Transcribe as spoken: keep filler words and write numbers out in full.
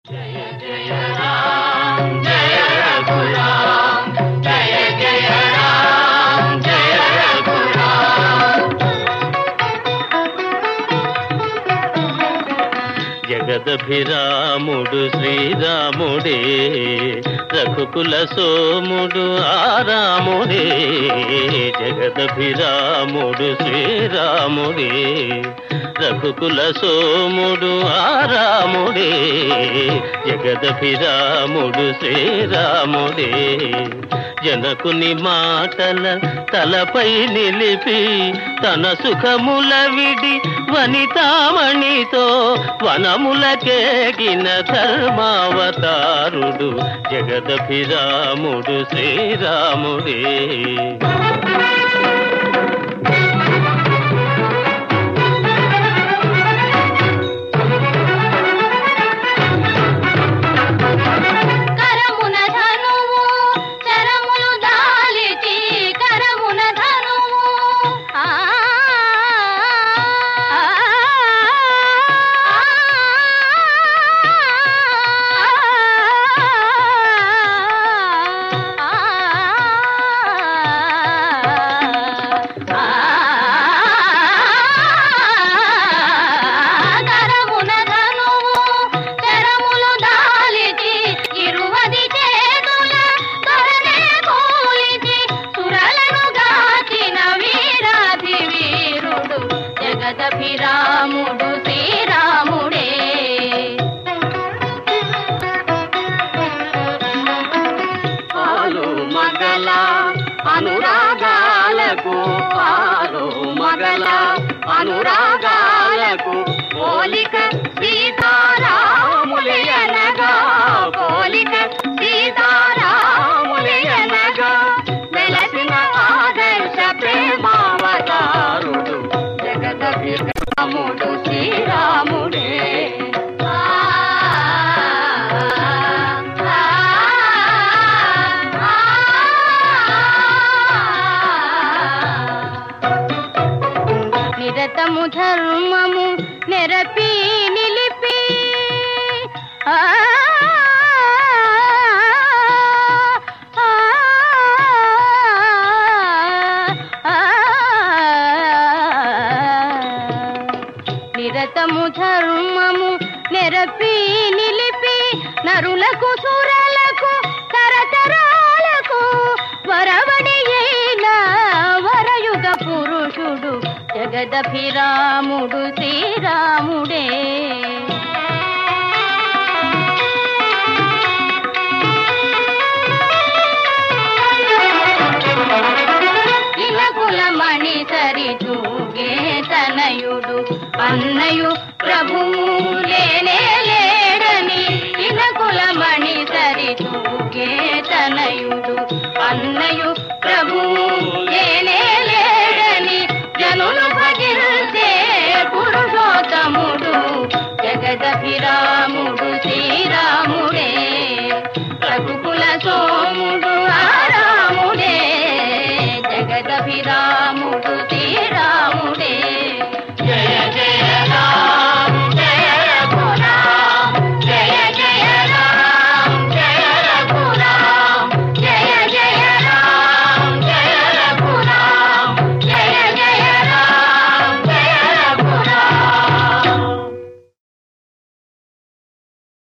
జయ జయ రామ్ జయ రఘురామ్ జయ జయ రామ్ జయ రఘురామ్. జగదభిరాముడు శ్రీరాముడే రఘుకుల సోముడు ఆరాముడే. జగదభిరాముడు శ్రీరాముడే రఘుకుల సోముడు ఆరాముడే. జగదభిరాముడు శ్రీరాముడే జనకుని మాటల తలపై నిలిపి తన సుఖముల విడి వనితామణితో వనములకేగిన ధర్మావతారుడు జగదభిరాముడు శ్రీరాముడే. జగదభిరాముడు శ్రీరాముడే. పాలు మగల అనురాగాలకు పాలు మగల అనురాగాలకు పోలిక సీతారాములయనగా పోలిక సీతారాములయనగా వెలసిన ఆదర్శ ప్రేమావతారుడు జగదభిరాముడు శ్రీరాముడే. నిరతము ధర్మము నెరపి నిలిపి నిరతము ధర్మము నెరపి నిలిపి నరులకు సురలకు తరతరాలకు వరవడి అయిన వరయుగ పురుషుడు జగదభిరాముడు శ్రీరాముడే. ఇలకులమణి సరి చూగే తనయుడు అన్నయు ప్రభువు